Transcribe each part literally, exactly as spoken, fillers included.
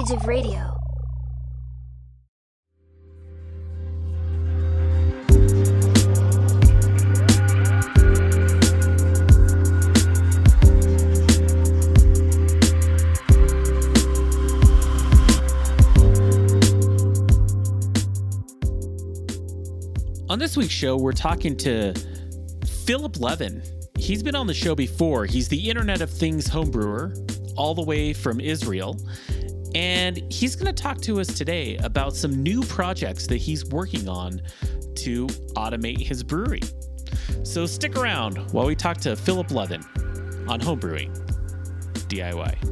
age of radio. On this week's show, we're talking to Philip Levin. He's been on the show before. He's the Internet of Things homebrewer, all the way from Israel. And he's going to talk to us today about some new projects that he's working on to automate his brewery. So stick around while we talk to Philip Levin on Homebrewing D I Y.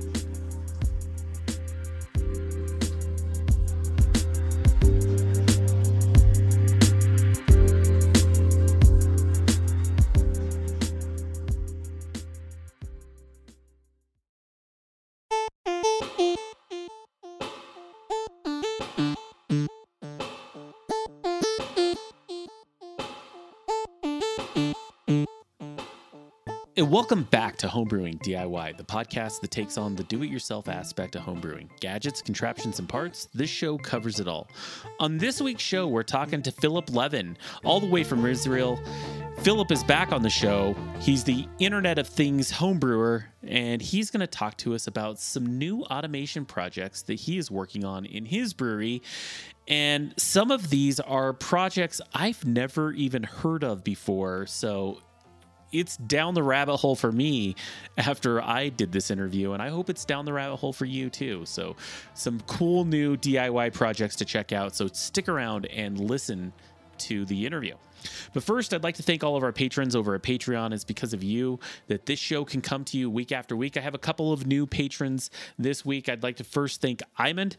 And welcome back to Homebrewing D I Y, the podcast that takes on the do-it-yourself aspect of homebrewing. Gadgets, contraptions, and parts, this show covers it all. On this week's show, we're talking to Philip Levin, all the way from Israel. Philip is back on the show. He's the Internet of Things homebrewer, and he's going to talk to us about some new automation projects that he is working on in his brewery. And some of these are projects I've never even heard of before, so it's down the rabbit hole for me after I did this interview, and I hope it's down the rabbit hole for you too. So some cool new D I Y projects to check out. So stick around and listen to the interview. But first, I'd like to thank all of our patrons over at Patreon. It's because of you that this show can come to you week after week. I have a couple of new patrons this week. I'd like to first thank Imond.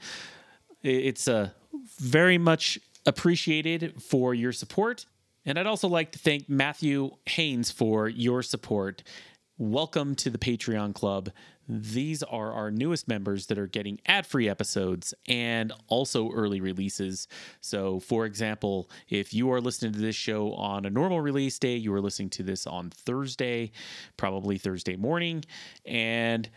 It's uh, very much appreciated for your support. And I'd also like to thank Matthew Haynes for your support. Welcome to the Patreon Club. These are our newest members that are getting ad-free episodes and also early releases. So, for example, if you are listening to this show on a normal release day, you are listening to this on Thursday, probably Thursday morning. And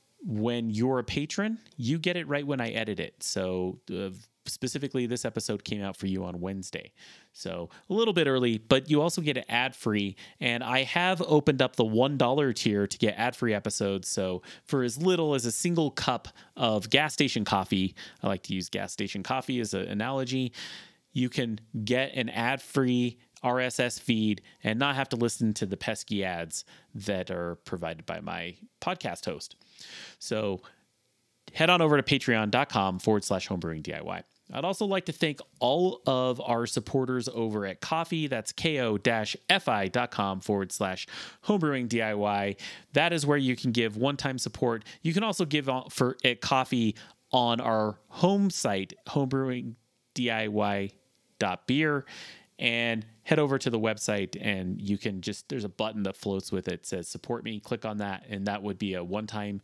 when you're a patron, you get it right when I edit it. So, uh, specifically, this episode came out for you on Wednesday. So a little bit early, but you also get it ad-free. And I have opened up the one dollar tier to get ad-free episodes. So for as little as a single cup of gas station coffee, I like to use gas station coffee as an analogy, you can get an ad-free R S S feed and not have to listen to the pesky ads that are provided by my podcast host. So head on over to patreon.com forward slash homebrewing DIY. I'd also like to thank all of our supporters over at Ko-fi. That's ko-fi.com forward slash homebrewing DIY. That is where you can give one-time support. You can also give for at Ko-fi on our home site, homebrewing D I Y dot beer, and head over to the website and you can just, there's a button that floats with it, it says support me. Click on that, and that would be a one-time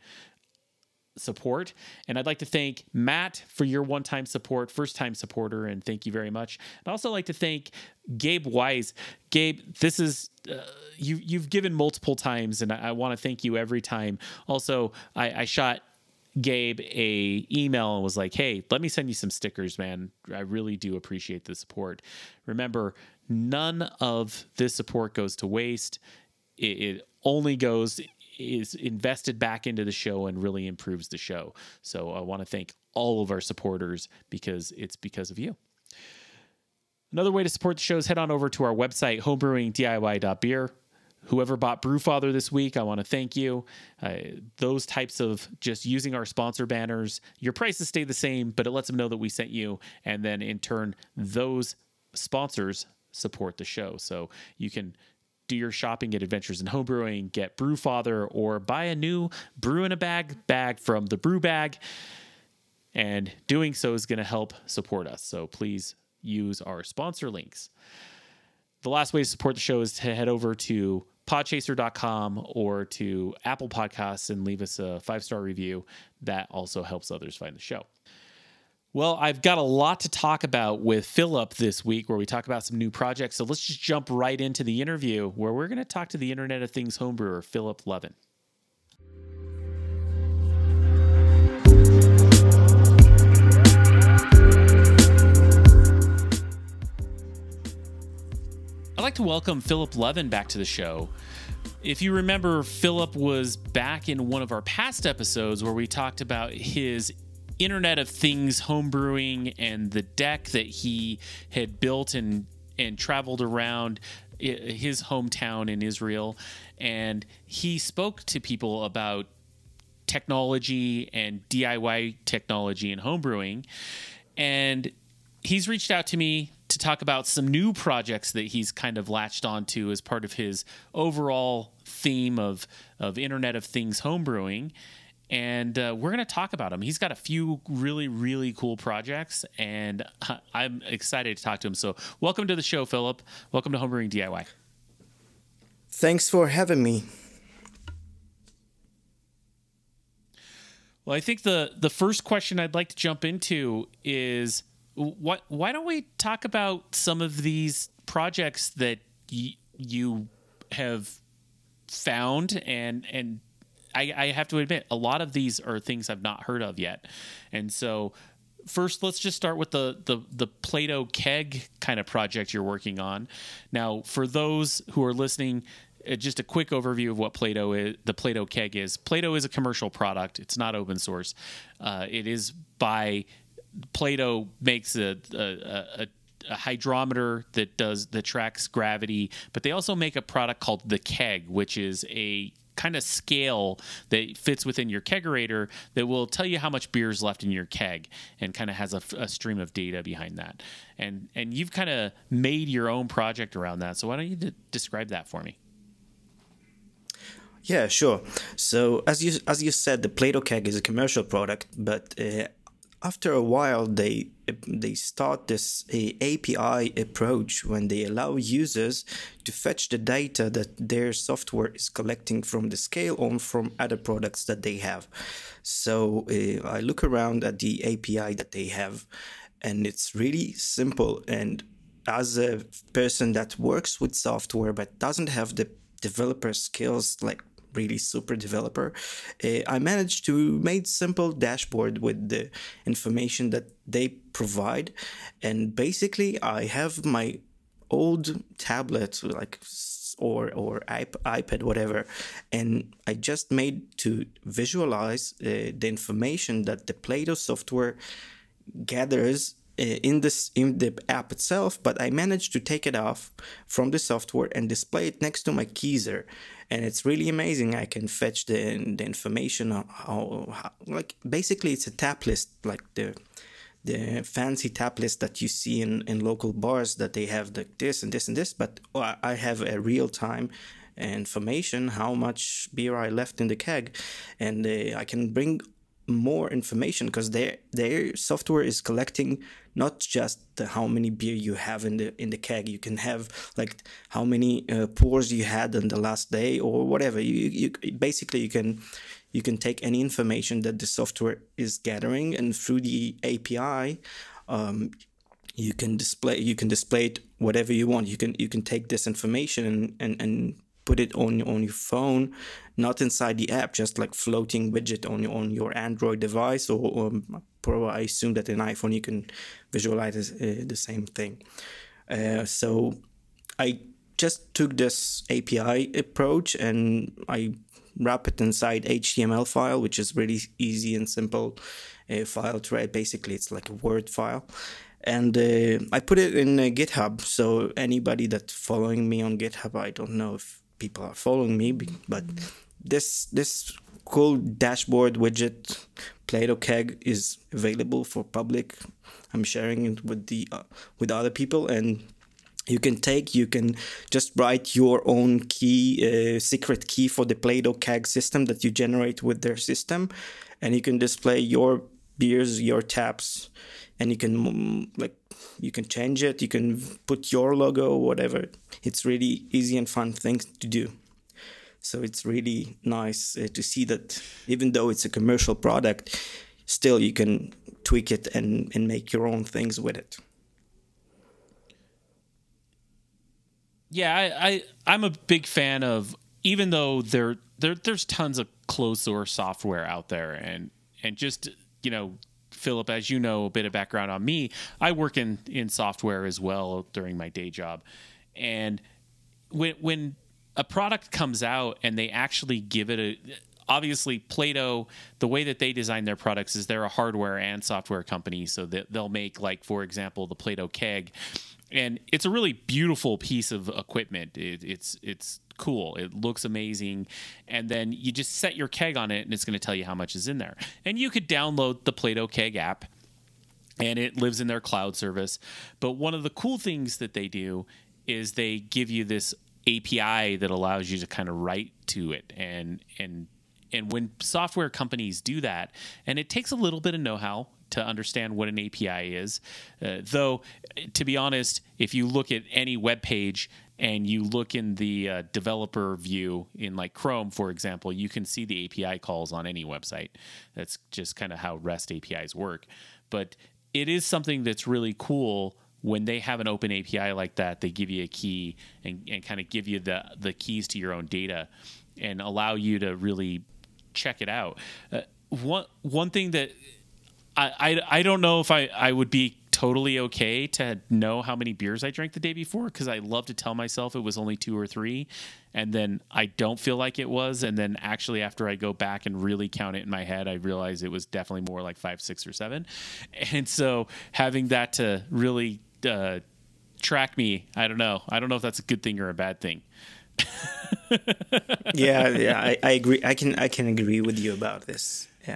support. And I'd like to thank Matt for your one-time support, first-time supporter, and thank you very much. I'd also like to thank Gabe Wise. Gabe, this is uh, you you've given multiple times, and I, I want to thank you every time. Also, I, I shot Gabe a email and was like, hey, let me send you some stickers, man. I really do appreciate the support. Remember, none of this support goes to waste. It, it only goes is invested back into the show and really improves the show. So I want to thank all of our supporters because it's because of you. Another way to support the show is head on over to our website, homebrewing D I Y dot beer. Whoever bought Brewfather this week, I want to thank you. Uh, those types of just using our sponsor banners, your prices stay the same, but it lets them know that we sent you. And then in turn, those sponsors support the show. So you can do your shopping at Adventures in Homebrewing, get Brewfather, or buy a new Brew in a Bag bag from the Brew Bag. And doing so is going to help support us. So please use our sponsor links. The last way to support the show is to head over to podchaser dot com or to Apple Podcasts and leave us a five-star review. That also helps others find the show. Well, I've got a lot to talk about with Philip this week where we talk about some new projects. So let's just jump right into the interview where we're going to talk to the Internet of Things homebrewer, Philip Levin. like to welcome Philip Levin back to the show. If you remember, Philip was back in one of our past episodes where we talked about his Internet of Things homebrewing and the deck that he had built and and traveled around his hometown in Israel. And he spoke to people about technology and D I Y technology and homebrewing. And he's reached out to me to talk about some new projects that he's kind of latched onto as part of his overall theme of, of Internet of Things homebrewing. And uh, we're going to talk about him. He's got a few really, really cool projects, and I'm excited to talk to him. So welcome to the show, Philip. Welcome to Homebrewing D I Y. Thanks for having me. Well, I think the, the first question I'd like to jump into is, what, why don't we talk about some of these projects that y- you have found and and I, I have to admit, a lot of these are things I've not heard of yet. And so first, let's just start with the, the, the Play-Doh keg kind of project you're working on. Now, for those who are listening, uh, just a quick overview of what Play-Doh is, the Play-Doh keg is. Play-Doh is a commercial product. It's not open source. Uh, it is by Play-Doh makes a, a, a a hydrometer that does that tracks gravity, but they also make a product called the keg, which is a kind of scale that fits within your kegerator that will tell you how much beer is left in your keg and kind of has a, a stream of data behind that. And and you've kind of made your own project around that. So why don't you d- describe that for me? Yeah, sure. So as you as you said, the Play-Doh keg is a commercial product, but uh, after a while, they they start this uh, A P I approach when they allow users to fetch the data that their software is collecting from the scale or from other products that they have. So uh, I look around at the A P I that they have, and it's really simple. And as a person that works with software but doesn't have the developer skills, like really super developer, uh, I managed to make simple dashboard with the information that they provide. And basically I have my old tablet, like or or iPad, whatever, and I just made to visualize uh, the information that the Play-Doh software gathers in this in the app itself, but I managed to take it off from the software and display it next to my Keezer, and it's really amazing. I can fetch the the information on how, how like basically it's a tap list, like the the fancy tap list that you see in, in local bars that they have the this and this and this, but I have a real time information how much beer I left in the keg, and uh, I can bring more information because their their software is collecting not just the, how many beer you have in the in the keg. You can have like how many uh, pours you had on the last day or whatever. You you basically you can you can take any information that the software is gathering, and through the A P I, um, you can display you can display it whatever you want. You can you can take this information and and, and put it on on your phone, not inside the app, just like floating widget on on your Android device, or, or Pro. I assume that in iPhone you can visualize uh, the same thing. Uh, so I just took this A P I approach and I wrap it inside H T M L file, which is really easy and simple uh, file to write. Basically, it's like a Word file. And uh, I put it in uh, GitHub. So anybody that's following me on GitHub, I don't know if people are following me, but this this cool dashboard widget Play-Doh keg is available for public. I'm sharing it with the uh, with other people, and you can take you can just write your own key, uh, secret key for the Play-Doh keg system that you generate with their system, and you can display your beers, your taps, and you can like you can change it, you can put your logo, whatever. It's really easy and fun things to do. So it's really nice uh, to see that even though it's a commercial product, still you can tweak it and, and make your own things with it. Yeah, I, I I'm a big fan of, even though there there there's tons of closed source software out there, and and just, you know, Philip, as you know, a bit of background on me, I work in, in software as well during my day job. And when when a product comes out and they actually give it a, obviously Play-Doh, the way that they design their products is they're a hardware and software company, so that they'll make, like, for example, the Play-Doh keg, and it's a really beautiful piece of equipment. It, it's it's cool. It looks amazing, and then you just set your keg on it, and it's going to tell you how much is in there. And you could download the Play-Doh keg app, and it lives in their cloud service. But one of the cool things that they do is they give you this A P I that allows you to kind of write to it, and and and when software companies do that, and it takes a little bit of know-how to understand what an A P I is, uh, though to be honest, if you look at any web page and you look in the uh, developer view in like Chrome, for example, you can see the A P I calls on any website. That's just kind of how REST A P Is work. But it is something that's really cool. When they have an open A P I like that, they give you a key and, and kind of give you the, the keys to your own data and allow you to really check it out. Uh, one one thing that I, I, I don't know if I, I would be totally okay to know how many beers I drank the day before, because I love to tell myself it was only two or three, and then I don't feel like it was, and then actually after I go back and really count it in my head, I realize it was definitely more like five, six, or seven. And so having that to really Uh, track me, I don't know. I don't know if that's a good thing or a bad thing. yeah, yeah, I, I agree. I can I can agree with you about this. Yeah,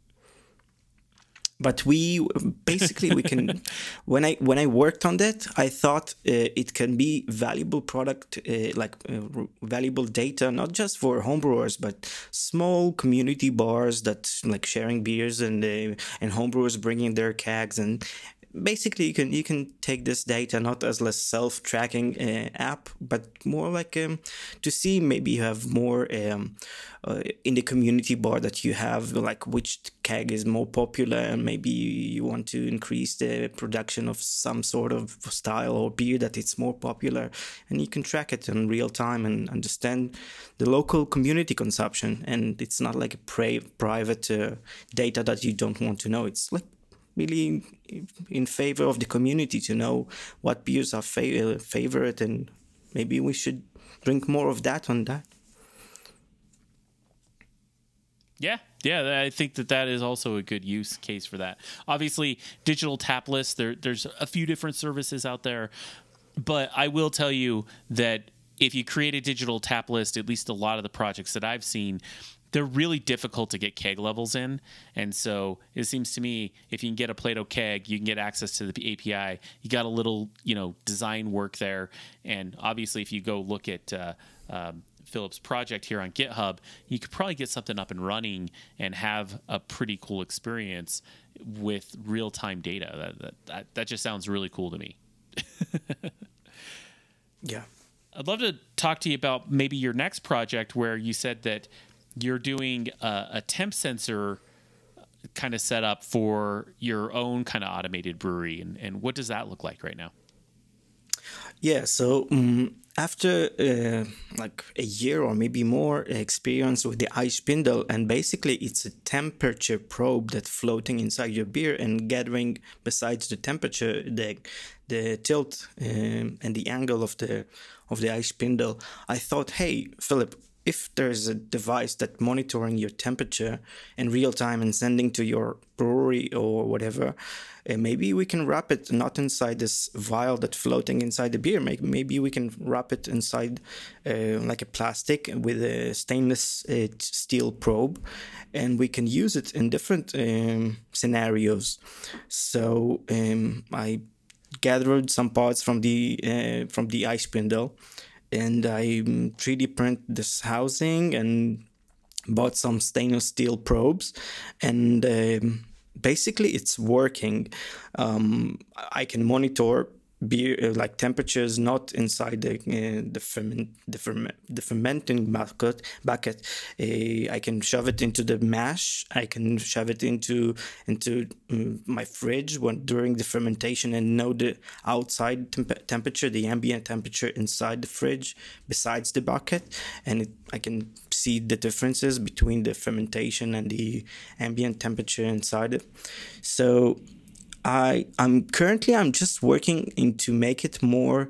but we basically we can. when I when I worked on that, I thought uh, it can be valuable product, uh, like uh, valuable data, not just for homebrewers, but small community bars that like sharing beers and uh, and homebrewers bringing their kegs and. Basically, you can you can take this data not as a self-tracking uh, app, but more like um, to see maybe you have more um, uh, in the community bar that you have, like which keg is more popular, and maybe you want to increase the production of some sort of style or beer that it's more popular, and you can track it in real time and understand the local community consumption. And it's not like a pri- private uh, data that you don't want to know. It's like really in favor of the community to know what beers are fa- favorite, and maybe we should drink more of that on that. Yeah, yeah, I think that that is also a good use case for that. Obviously, digital tap lists, there, there's a few different services out there, but I will tell you that if you create a digital tap list, at least a lot of the projects that I've seen, they're really difficult to get keg levels in. And so it seems to me if you can get a Play-Doh keg, you can get access to the A P I. You got a little, you know, design work there. And obviously if you go look at uh, um, Philip's project here on GitHub, you could probably get something up and running and have a pretty cool experience with real-time data. That, that, that, that just sounds really cool to me. Yeah. I'd love to talk to you about maybe your next project where you said that you're doing a, a temp sensor kind of setup for your own kind of automated brewery. And, and what does that look like right now? Yeah, so um, after uh, like a year or maybe more experience with the Eisspindel, and basically it's a temperature probe that's floating inside your beer and gathering besides the temperature, the the tilt um, and the angle of the of the Eisspindel. I thought, hey, Philip, if there's a device that monitoring your temperature in real time and sending to your brewery or whatever, uh, maybe we can wrap it not inside this vial that's floating inside the beer. Maybe, maybe we can wrap it inside uh, like a plastic with a stainless uh, steel probe, and we can use it in different um, scenarios. So um, I gathered some parts from the uh, from the Eisspindel, and I three D print this housing and bought some stainless steel probes, and um, basically it's working. Um, I can monitor beer uh, like temperatures not inside the uh, the ferment the ferment the fermenting bucket bucket. Uh, I can shove it into the mash. I can shove it into into um, my fridge when during the fermentation and know the outside temp- temperature, the ambient temperature inside the fridge besides the bucket, and it, I can see the differences between the fermentation and the ambient temperature inside it. So I I'm currently I'm just working in to make it more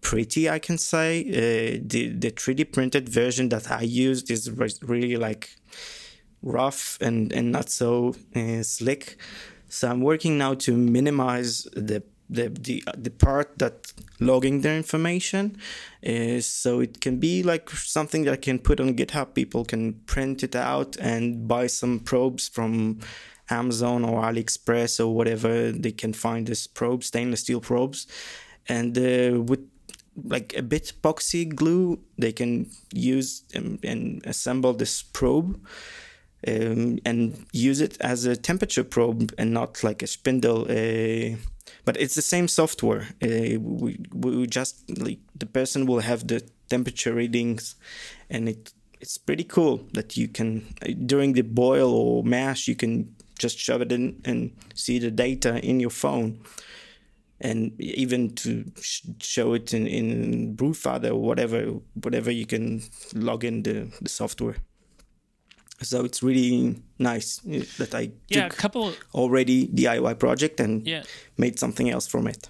pretty, I can say. Uh, the the three D printed version that I used is really like rough and and not so uh, slick. So I'm working now to minimize the the the, the part that logging their information, uh, so it can be like something that I can put on GitHub. People can print it out and buy some probes from Amazon or AliExpress or whatever. They can find this probe, stainless steel probes, and uh, with like a bit epoxy glue, they can use and, and assemble this probe. Um, and use it as a temperature probe and not like a spindle. Uh, but it's the same software. Uh, we, we just like the person will have the temperature readings, and it it's pretty cool that you can during the boil or mash you can just shove it in and see the data in your phone, and even to sh- show it in in Brewfather or whatever whatever you can log in the, the software. So it's really nice that I yeah, took a couple of, already D I Y project and yeah. made something else from it.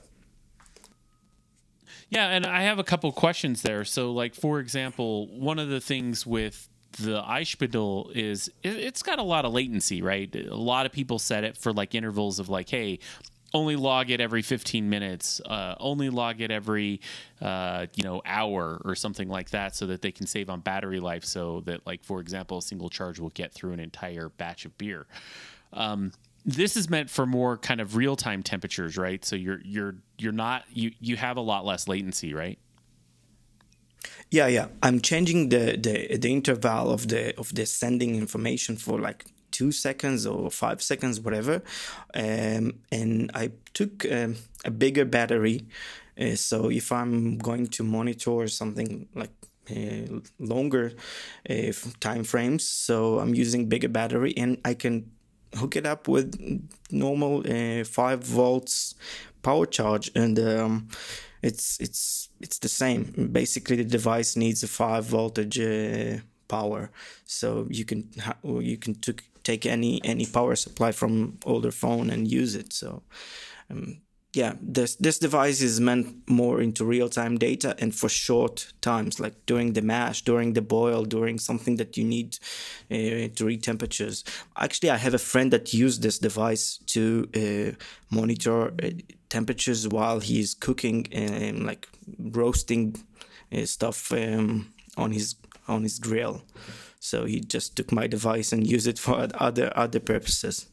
Yeah, and I have a couple questions there. So, like, for example, one of the things with the iSpindle is it, it's got a lot of latency, right? A lot of people set it for, like, intervals of, like, hey, only log it every fifteen minutes, uh, only log it every, uh, you know, hour or something like that, so that they can save on battery life, so that, like, for example, a single charge will get through an entire batch of beer. Um, this is meant for more kind of real-time temperatures, right? So you're you're you're not you you have a lot less latency, right? Yeah, yeah. I'm changing the the, the interval of the of the sending information for like two seconds or five seconds, whatever. Um, and I took um, a bigger battery. Uh, so if I'm going to monitor something like uh, longer uh, time frames, so I'm using bigger battery, and I can hook it up with normal uh, five volts power charge, and um, it's it's it's the same. Basically, the device needs a five voltage uh, power, so you can ha- you can took take any any power supply from older phone and use it. So um, yeah, this this device is meant more into real-time data and for short times, like during the mash, during the boil, during something that you need uh, to read temperatures. Actually, I have a friend that used this device to uh, monitor uh, temperatures while he's cooking and like roasting uh, stuff um, on his on his grill. So he just took my device and used it for other other purposes.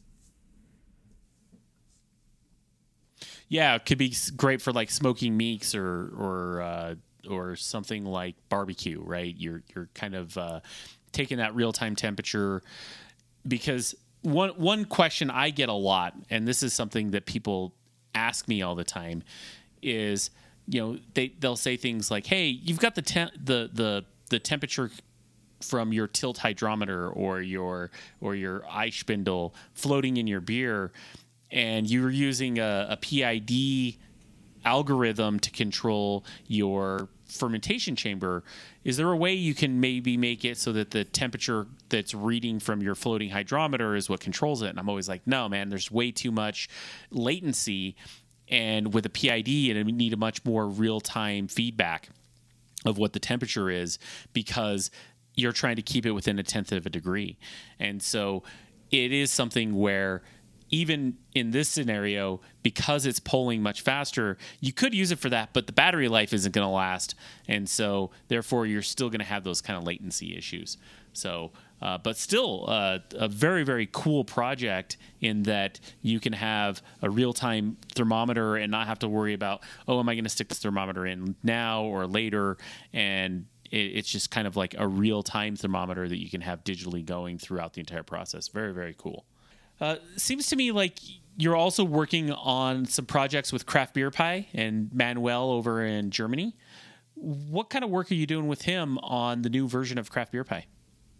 Yeah, it could be great for like smoking meats or or uh, or something like barbecue, right? You're you're kind of uh, taking that real time temperature, because one one question I get a lot, and this is something that people ask me all the time, is, you know, they they'll say things like, "Hey, you've got the te- the the the temperature from your tilt hydrometer or your or your iSpindle floating in your beer, and you're using a, a P I D algorithm to control your fermentation chamber. Is there a way you can maybe make it so that the temperature that's reading from your floating hydrometer is what controls it?" And I'm always like, no, man, there's way too much latency. And with a P I D, and we need a much more real-time feedback of what the temperature is, because you're trying to keep it within a tenth of a degree. And so it is something where even in this scenario, because it's polling much faster, you could use it for that, but the battery life isn't going to last. And so therefore you're still going to have those kind of latency issues. So, uh, but still uh, a very, very cool project in that you can have a real-time thermometer and not have to worry about, oh, am I going to stick this thermometer in now or later? And it, it's just kind of like a real-time thermometer that you can have digitally going throughout the entire process. Very, very cool. Uh, seems to me like you're also working on some projects with Craft Beer Pie and Manuel over in Germany. What kind of work are you doing with him on the new version of Craft Beer Pie?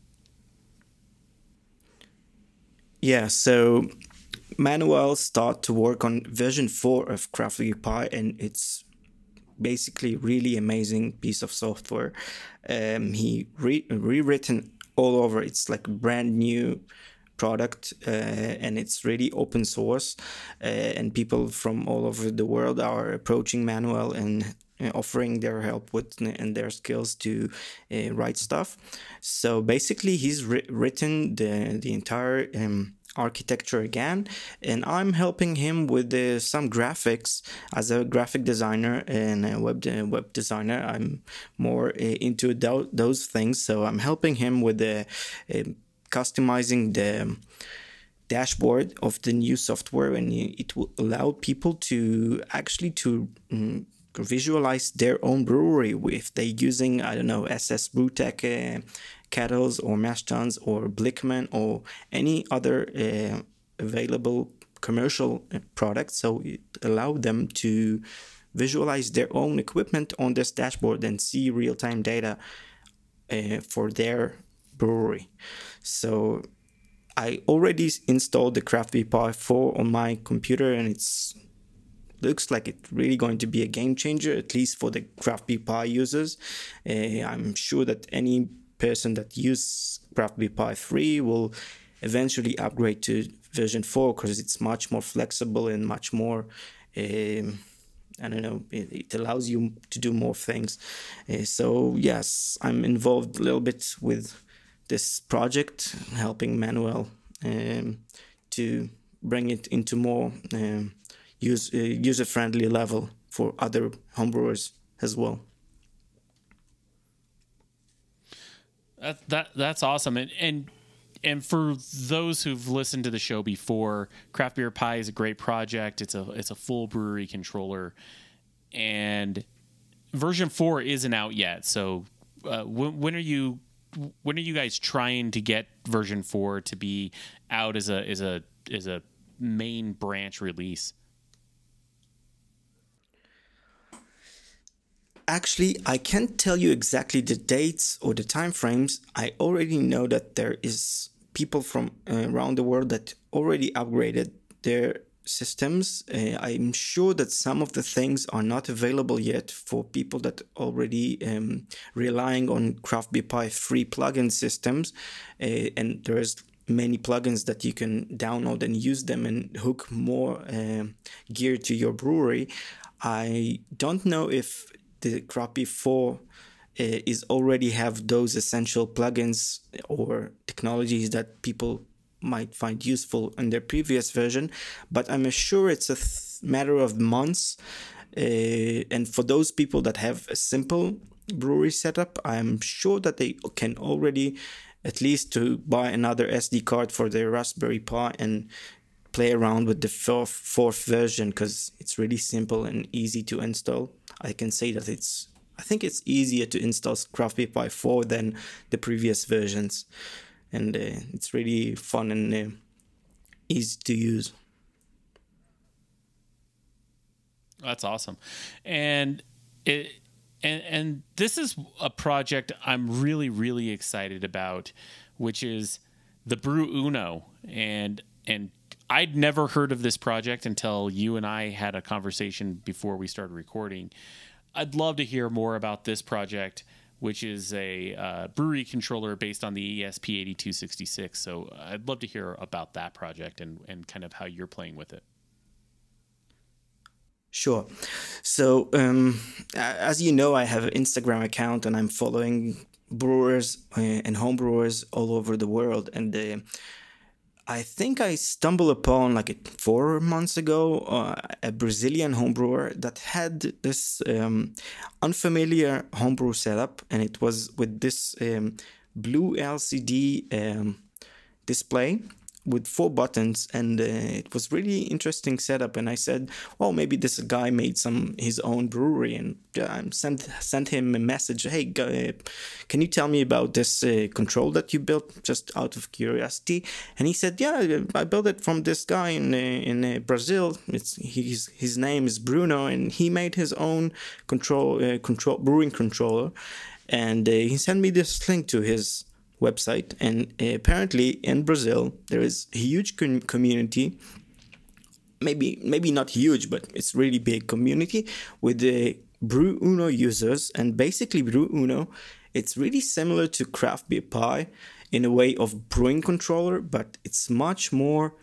Yeah, so Manuel started to work on version four of Craft Beer Pie, and it's basically really amazing piece of software. Um, he re- rewritten all over. It's like brand new product, uh, and it's really open source, uh, and people from all over the world are approaching Manuel and uh, offering their help with and their skills to uh, write stuff. So basically, he's ri- written the the entire um, architecture again, and I'm helping him with uh, some graphics as a graphic designer and a web de- web designer. I'm more uh, into th- those things, so I'm helping him with the uh, customizing the dashboard of the new software, and it will allow people to actually to um, visualize their own brewery if they're using, I don't know, S S Brewtech uh, kettles or mash tuns or Blickman or any other uh, available commercial product. So it allows them to visualize their own equipment on this dashboard and see real-time data uh, for their brewery. So I already installed the Craftsby Pi four on my computer, and it's looks like it's really going to be a game changer, at least for the Craftsby Pi users. Uh, I'm sure that any person that uses Craftsby Pi three will eventually upgrade to version four because it's much more flexible and much more, um, I don't know, it, it allows you to do more things. Uh, so yes, I'm involved a little bit with this project, helping Manuel um, to bring it into more um, use, uh, user-friendly level for other homebrewers as well. That, that that's awesome, and and and for those who've listened to the show before, Craft Beer Pi is a great project. It's a it's a full brewery controller, and version four isn't out yet. So uh, when, when are you when are you guys trying to get version four to be out as a as a as a main branch release? Actually, I can't tell you exactly the dates or the time frames. I already know that there is people from uh, around the world that already upgraded their systems. Uh, I'm sure that some of the things are not available yet for people that already um, relying on Craftsby Pi three plugin systems, uh, and there's many plugins that you can download and use them and hook more uh, gear to your brewery. I don't know if the Craftsby four uh, is already have those essential plugins or technologies that people might find useful in their previous version, but I'm sure it's a th- matter of months. Uh, and for those people that have a simple brewery setup, I'm sure that they can already at least to buy another S D card for their Raspberry Pi and play around with the fourth, fourth version, because it's really simple and easy to install. I can say that it's, I think it's easier to install Craftsby Pi four than the previous versions. And uh, it's really fun and uh, easy to use. That's awesome. And it, and and this is a project I'm really, really excited about, which is the Brew Uno. And and I'd never heard of this project until you and I had a conversation before we started recording. I'd love to hear more about this project, which is a uh, brewery controller based on the E S P eighty-two sixty-six. So I'd love to hear about that project and, and kind of how you're playing with it. Sure. So, um, as you know, I have an Instagram account and I'm following brewers uh, and home brewers all over the world. And uh, I think I stumbled upon, like four months ago, uh, a Brazilian homebrewer that had this um, unfamiliar homebrew setup, and it was with this um, blue L C D um, display with four buttons, and uh, it was really interesting setup. And I said, well, maybe this guy made some his own brewery, and uh, sent sent him a message. Hey, guy, can you tell me about this uh, control that you built, just out of curiosity? And he said, yeah, I built it from this guy in uh, in uh, Brazil. It's his his name is Bruno, and he made his own control uh, control brewing controller, and uh, he sent me this link to his website. And uh, apparently in Brazil there is a huge com- community, maybe maybe not huge, but it's really big community with the Brew Uno users. And basically Brew Uno, it's really similar to Craftsby Pi in a way of brewing controller, but it's much more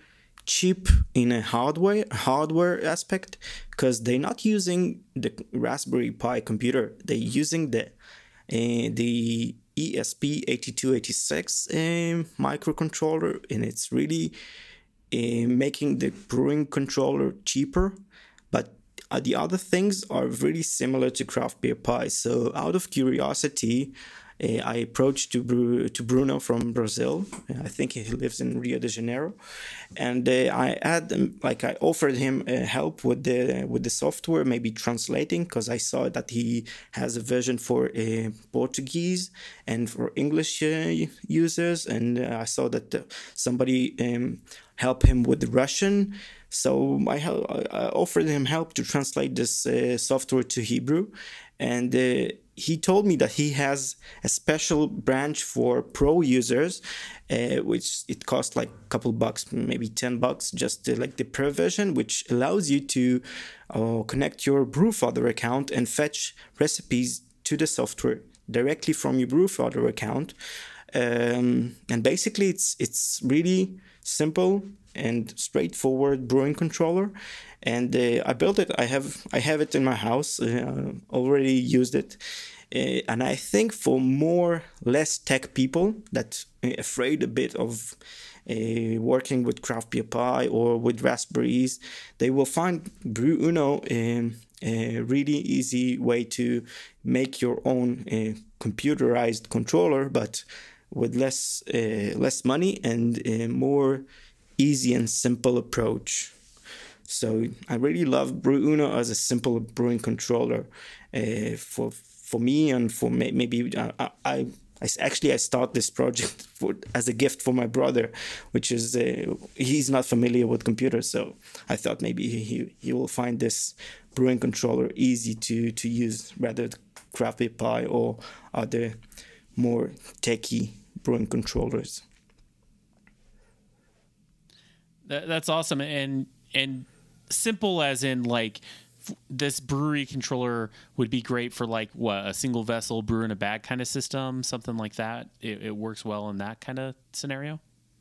cheap in a hardware hardware aspect, because they're not using the Raspberry Pi computer. They're using the uh, the E S P eighty-two eighty-six uh, microcontroller, and it's really uh, making the brewing controller cheaper. But uh, the other things are really similar to Craft Beer Pi. So out of curiosity, uh, I approached to Bru- to Bruno from Brazil. I think he lives in Rio de Janeiro, and uh, I had um, like I offered him uh, help with the with the software, maybe translating, because I saw that he has a version for uh, Portuguese and for English uh, users, and uh, I saw that uh, somebody um, help him with Russian. So I, hel- I offered him help to translate this uh, software to Hebrew, and uh, he told me that he has a special branch for pro users, uh, which it costs like a couple bucks, maybe ten bucks, just to, like the pro version, which allows you to uh, connect your Brewfather account and fetch recipes to the software directly from your Brewfather account. Um, and basically, it's it's really simple and straightforward brewing controller, and uh, I built it. I have I have it in my house. Uh, already used it, uh, and I think for more less tech people that are afraid a bit of uh, working with Craft Beer Pi or with Raspberries, they will find Brew Uno um, a really easy way to make your own uh, computerized controller, but with less uh, less money and uh, more easy and simple approach. So I really love Brew Uno as a simple brewing controller uh, for for me, and for may, maybe uh, I, I I actually I start this project for, as a gift for my brother, which is uh, he's not familiar with computers, so I thought maybe he he will find this brewing controller easy to to use rather than Craft Beer Pi or other more techy brewing controllers. That, that's awesome, and and simple as in like f- this brewery controller would be great for like what, a single vessel brew in a bag kind of system, something like that. It, it works well in that kind of scenario.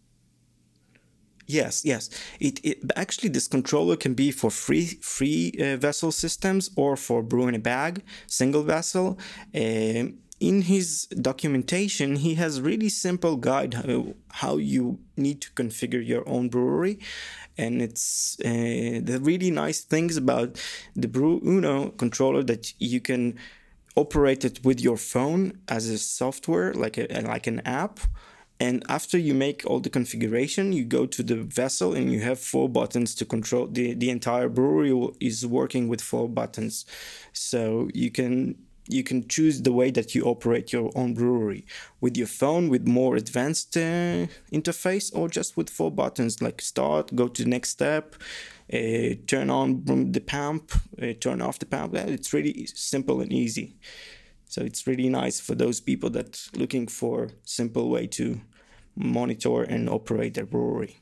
Yes, yes. It, it actually this controller can be for free free uh, vessel systems or for brew in a bag, single vessel. Um, in his documentation, he has really simple guide how, how you need to configure your own brewery, and it's uh, the really nice things about the Brew Uno controller that you can operate it with your phone as a software, like a like an app. And after you make all the configuration, you go to the vessel and you have four buttons to control the, the entire brewery is working with four buttons. So you can you can choose the way that you operate your own brewery with your phone with more advanced uh, interface, or just with four buttons like start, go to the next step, uh, turn on the pump, uh, turn off the pump. It's really simple and easy. So it's really nice for those people that looking for simple way to monitor and operate their brewery.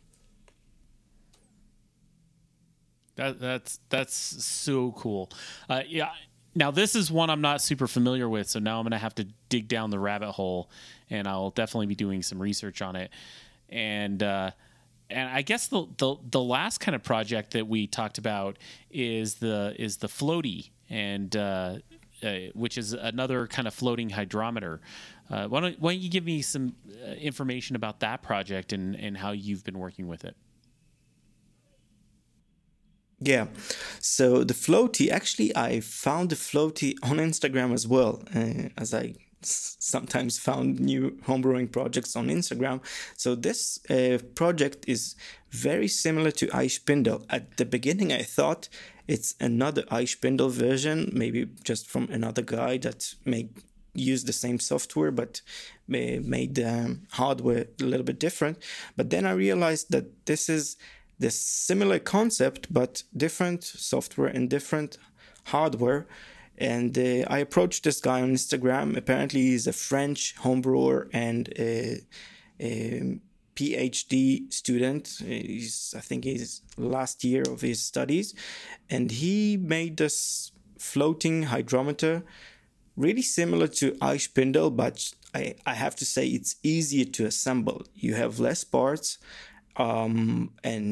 That that's that's so cool. Uh, yeah. Now this is one I'm not super familiar with, so now I'm going to have to dig down the rabbit hole, and I'll definitely be doing some research on it. And uh, and I guess the, the the last kind of project that we talked about is the is the floaty, and uh, uh, which is another kind of floating hydrometer. Uh, why don't why don't you give me some uh, information about that project and and how you've been working with it? Yeah, so the floaty, actually, I found the floaty on Instagram as well, uh, as I s- sometimes found new homebrewing projects on Instagram. So this uh, project is very similar to iSpindle. At the beginning, I thought it's another iSpindle version, maybe just from another guy that made use the same software but made the um, hardware a little bit different. But then I realized that this is the similar concept but different software and different hardware. And uh, I approached this guy on Instagram. Apparently he's a French homebrewer and a, a PhD student. He's, I think he's last year of his studies, and he made this floating hydrometer really similar to iSpindle, but I, I have to say it's easier to assemble. You have less parts, um, and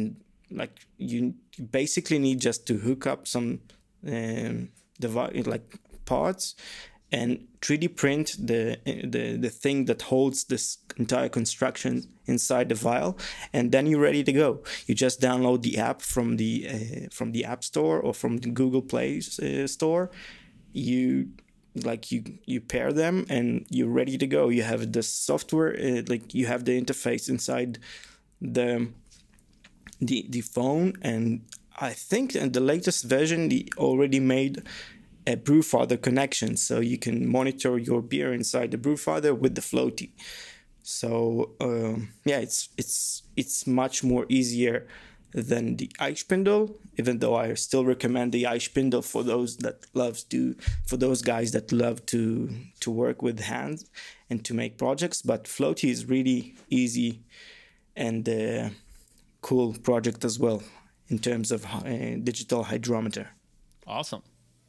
like you basically need just to hook up some um, device like parts and three D print the the the thing that holds this entire construction inside the vial, and then you're ready to go. You just download the app from the uh, from the App Store or from the Google Play uh, Store. You like you you pair them and you're ready to go. You have the software, uh, like you have the interface inside the the the phone, and I think in the latest version they already made a Brewfather connection, so you can monitor your beer inside the Brewfather with the floaty. So um, yeah, it's it's it's much more easier than the Eichspindel, even though I still recommend the Eichspindel for those that loves to for those guys that love to to work with hands and to make projects. But floaty is really easy and uh, cool project as well in terms of uh, digital hydrometer. Awesome.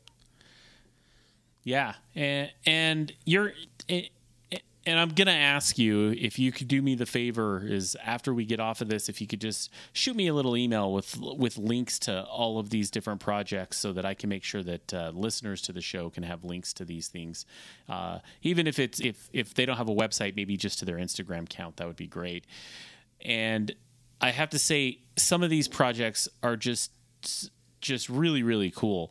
Yeah, and and you're, and I'm gonna ask you if you could do me the favor is after we get off of this, if you could just shoot me a little email with with links to all of these different projects, so that I can make sure that uh, listeners to the show can have links to these things, uh, even if it's if if they don't have a website, maybe just to their Instagram account, that would be great. And I have to say, some of these projects are just just really really cool.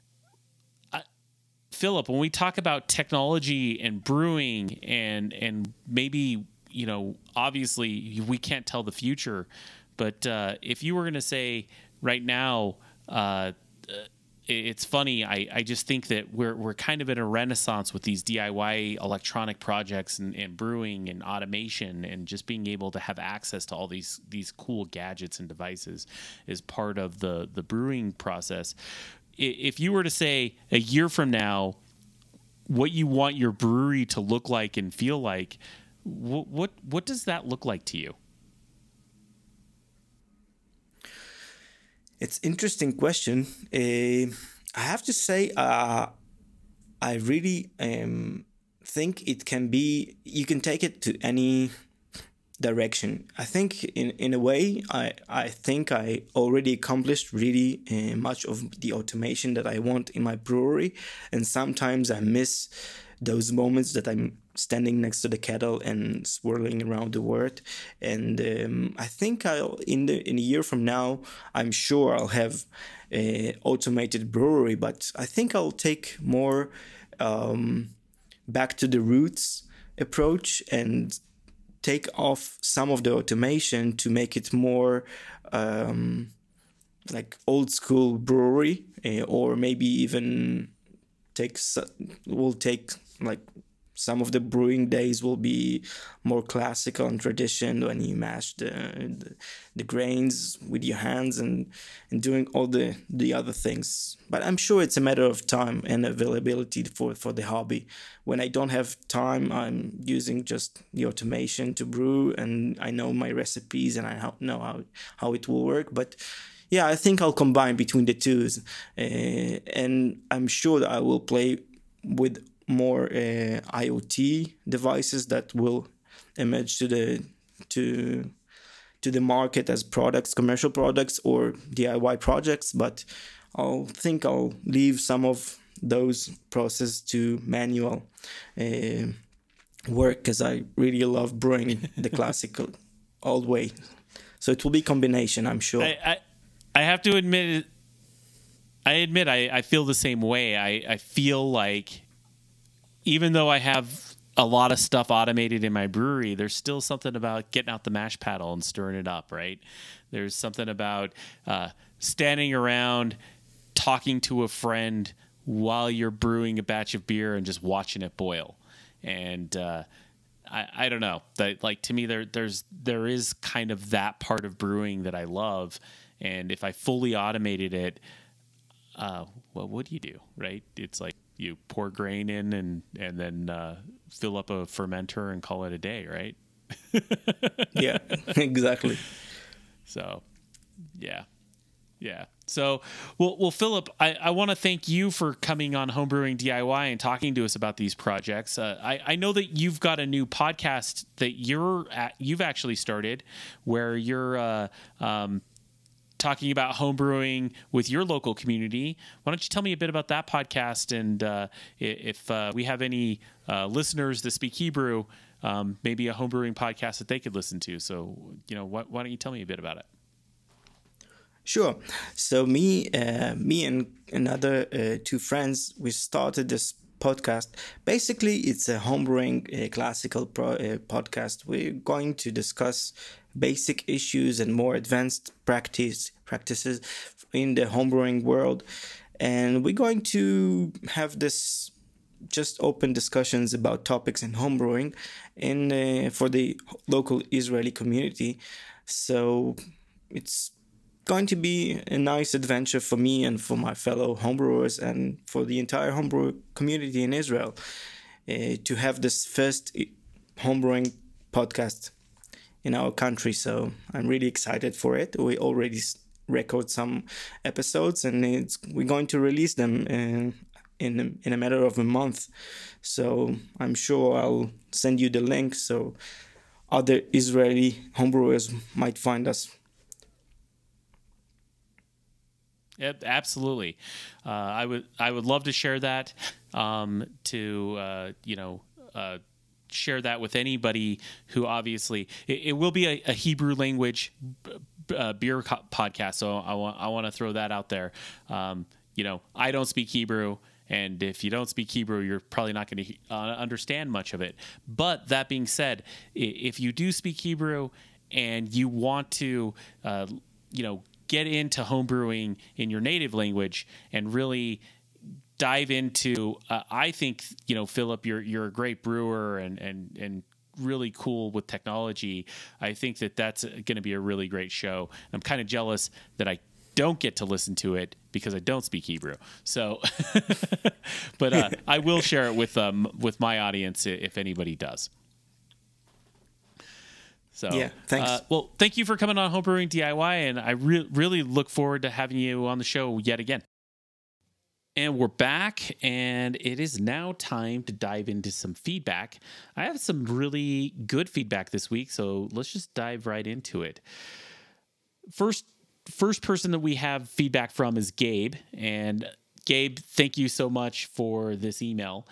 Philip, when we talk about technology and brewing and and maybe, you know, obviously we can't tell the future, but uh, if you were going to say right now, uh, it's funny. I, I just think that we're we're kind of in a renaissance with these D I Y electronic projects and, and brewing and automation, and just being able to have access to all these these cool gadgets and devices is part of the the brewing process. If you were to say a year from now what you want your brewery to look like and feel like, what what, what does that look like to you? It's an interesting question. Uh, I have to say, uh, I really um, think it can be, you can take it to any direction. I think in, in a way, I, I think I already accomplished really uh, much of the automation that I want in my brewery. And sometimes I miss those moments that I'm standing next to the kettle and swirling around the wort. And um, I think I'll, in the in a year from now, I'm sure I'll have a automated brewery, but I think I'll take more um, back to the roots approach and take off some of the automation to make it more um, like old school brewery, uh, or maybe even take we'll take like some of the brewing days will be more classical and tradition when you mash the, the the grains with your hands and and doing all the the other things. But I'm sure it's a matter of time and availability for for the hobby. When I don't have time, I'm using just the automation to brew, and I know my recipes and I know how how it will work. But yeah, I think I'll combine between the two, uh, and I'm sure that I will play with more uh, IoT devices that will emerge to the to to the market as products, commercial products or D I Y projects. But I'll think I'll leave some of those process to manual uh, work, because I really love brewing the classical old way. So it will be combination, I'm sure. I I, I have to admit, I admit I, I feel the same way. I, I feel like even though I have a lot of stuff automated in my brewery, there's still something about getting out the mash paddle and stirring it up, right? There's something about uh, standing around, talking to a friend while you're brewing a batch of beer and just watching it boil. And uh, I, I don't know, that, like, to me, there there's there is kind of that part of brewing that I love. And if I fully automated it, uh, well, what do you do, right? It's like, you pour grain in and and then uh, fill up a fermenter and call it a day, right? Yeah, exactly. So, yeah, yeah. So, well, well, Philip, I, I want to thank you for coming on Homebrewing D I Y and talking to us about these projects. Uh, I I know that you've got a new podcast that you're at, you've actually started, where you're uh, um, talking about homebrewing with your local community. Why don't you tell me a bit about that podcast? And uh, if uh, we have any uh, listeners that speak Hebrew, um, maybe a homebrewing podcast that they could listen to. So, you know, why, why don't you tell me a bit about it? Sure. So me, uh, me and another uh, two friends, we started this podcast. Basically, it's a homebrewing uh, classical pro, uh, podcast. We're going to discuss basic issues and more advanced practice practices in the homebrewing world, and we're going to have this just open discussions about topics in homebrewing in uh, for the local Israeli community. So it's going to be a nice adventure for me and for my fellow homebrewers and for the entire homebrew community in Israel uh, to have this first homebrewing podcast in our country. So I'm really excited for it. We already record some episodes and it's, we're going to release them in, in, in a matter of a month. So I'm sure I'll send you the link so other Israeli homebrewers might find us. Yep, absolutely. Uh, I would I would love to share that. Um, to uh, you know uh, share that with anybody who obviously it, it will be a, a Hebrew language uh, beer co- podcast. So I want I want to throw that out there. Um, you know, I don't speak Hebrew. And if you don't speak Hebrew, you're probably not going to uh, understand much of it. But that being said, if you do speak Hebrew and you want to, uh, you know, get into homebrewing in your native language and really dive into, uh, I think, you know, Philip, you're you're a great brewer and and and really cool with technology. I think that that's going to be a really great show. I'm kind of jealous that I don't get to listen to it because I don't speak Hebrew. So, but uh, I will share it with um with my audience if anybody does. So, yeah, thanks. Uh, well, thank you for coming on Homebrewing D I Y, and I re- really look forward to having you on the show yet again. And we're back, and it is now time to dive into some feedback. I have some really good feedback this week, so let's just dive right into it. First, first person that we have feedback from is Gabe, and Gabe, thank you so much for this email.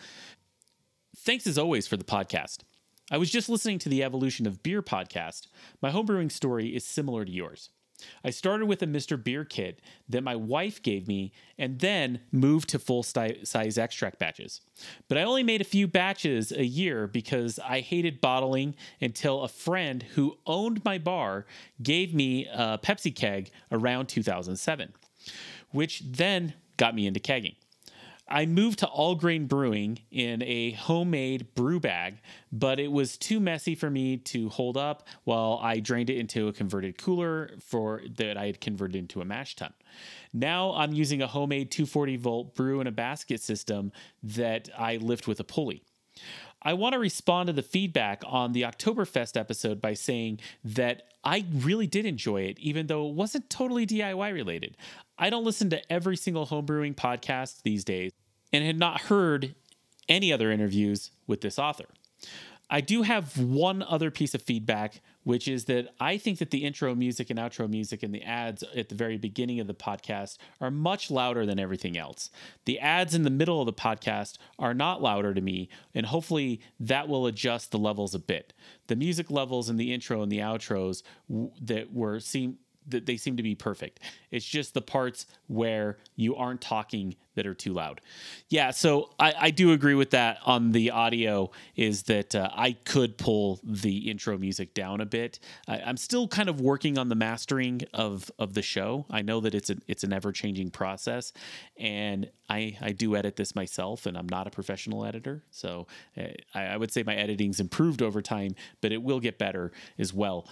Thanks as always for the podcast. I was just listening to the Evolution of Beer podcast. My homebrewing story is similar to yours. I started with a Mister Beer kit that my wife gave me and then moved to full-size extract batches. But I only made a few batches a year because I hated bottling until a friend who owned my bar gave me a Pepsi keg around two thousand seven, which then got me into kegging. I moved to all grain brewing in a homemade brew bag, but it was too messy for me to hold up while I drained it into a converted cooler for that I had converted into a mash tun. Now I'm using a homemade two forty volt brew in a basket system that I lift with a pulley. I want to respond to the feedback on the Oktoberfest episode by saying that I really did enjoy it, even though it wasn't totally D I Y related. I don't listen to every single homebrewing podcast these days and had not heard any other interviews with this author. I do have one other piece of feedback, which is that I think that the intro music and outro music and the ads at the very beginning of the podcast are much louder than everything else. The ads in the middle of the podcast are not louder to me, and hopefully that will adjust the levels a bit. The music levels in the intro and the outros w- that were seem that they seem to be perfect. It's just the parts where you aren't talking that are too loud. Yeah, so I, I do agree with that on the audio, is that uh, I could pull the intro music down a bit. I, I'm still kind of working on the mastering of of the show. I know that it's a, it's an ever-changing process, and I, I do edit this myself, and I'm not a professional editor. So uh, I, I would say my editing's improved over time, but it will get better as well.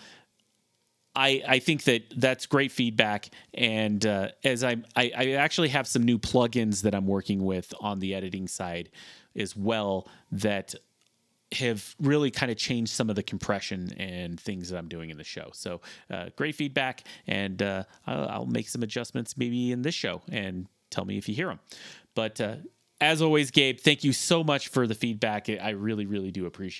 I, I think that that's great feedback, and uh, as I'm, I, I actually have some new plugins that I'm working with on the editing side as well that have really kind of changed some of the compression and things that I'm doing in the show. So uh, great feedback, and uh, I'll, I'll make some adjustments maybe in this show and tell me if you hear them. But uh, as always, Gabe, thank you so much for the feedback. I really, really do appreciate it.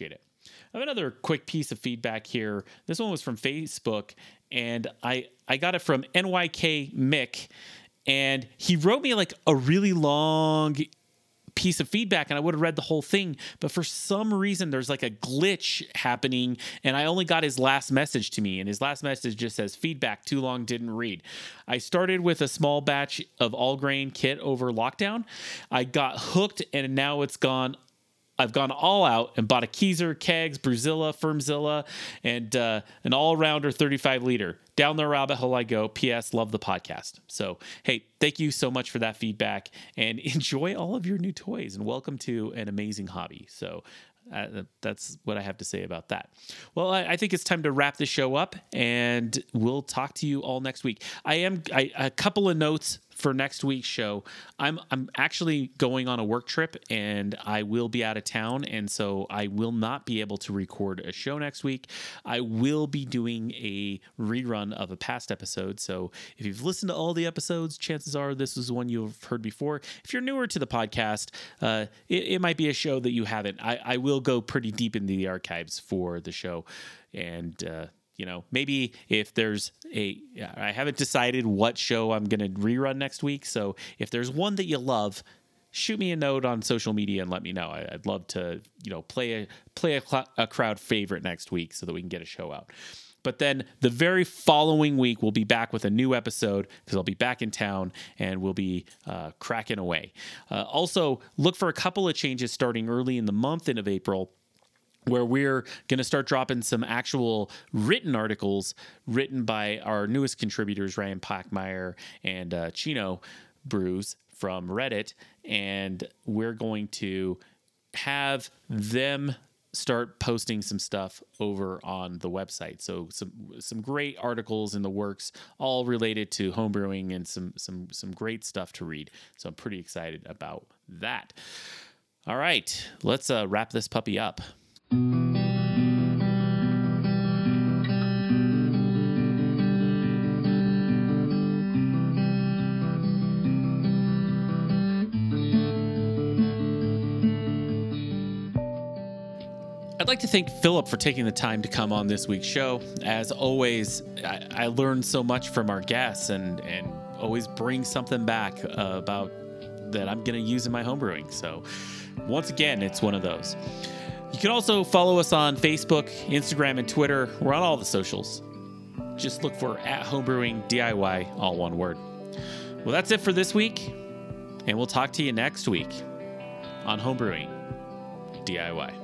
I have another quick piece of feedback here. This one was from Facebook, and I I got it from N Y K Mick, and he wrote me like a really long piece of feedback, and I would have read the whole thing, but for some reason there's like a glitch happening, and I only got his last message to me, and his last message just says, feedback, too long, didn't read. I started with a small batch of all grain kit over lockdown. I got hooked, and now it's gone I've gone all out and bought a Keyser, Kegs, Bruzilla, Firmzilla, and uh, an all-rounder thirty-five liter. Down the rabbit hole I go. P S. Love the podcast. So, hey, thank you so much for that feedback, and enjoy all of your new toys, and welcome to an amazing hobby. So uh, that's what I have to say about that. Well, I, I think it's time to wrap this show up, and we'll talk to you all next week. I am I, a couple of notes for next week's show. I'm I'm actually going on a work trip, and I will be out of town, and so I will not be able to record a show next week. I will be doing a rerun of a past episode, so if you've listened to all the episodes, chances are this is one you've heard before. If you're newer to the podcast, uh, it, it might be a show that you haven't. I, I will go pretty deep into the archives for the show, and uh you know, maybe if there's a, I haven't decided what show I'm going to rerun next week. So if there's one that you love, shoot me a note on social media and let me know. I, I'd love to, you know, play a, play a, cl- a crowd favorite next week so that we can get a show out. But then the very following week, we'll be back with a new episode because I'll be back in town and we'll be uh, cracking away. Uh, also, look for a couple of changes starting early in the month of April, where we're going to start dropping some actual written articles written by our newest contributors, Ryan Packmeyer and uh, Chino Brews from Reddit. And we're going to have them start posting some stuff over on the website. So some some great articles in the works, all related to homebrewing, and some some some great stuff to read. So I'm pretty excited about that. All right, let's uh, wrap this puppy up. I'd like to thank Philip for taking the time to come on this week's show. As always, I, I learned so much from our guests, and, and always bring something back uh, about that I'm going to use in my homebrewing. So once again, it's one of those. You can also follow us on Facebook, Instagram, and Twitter. We're on all the socials. Just look for at Homebrewing D I Y, all one word. Well, that's it for this week, and we'll talk to you next week on Homebrewing D I Y.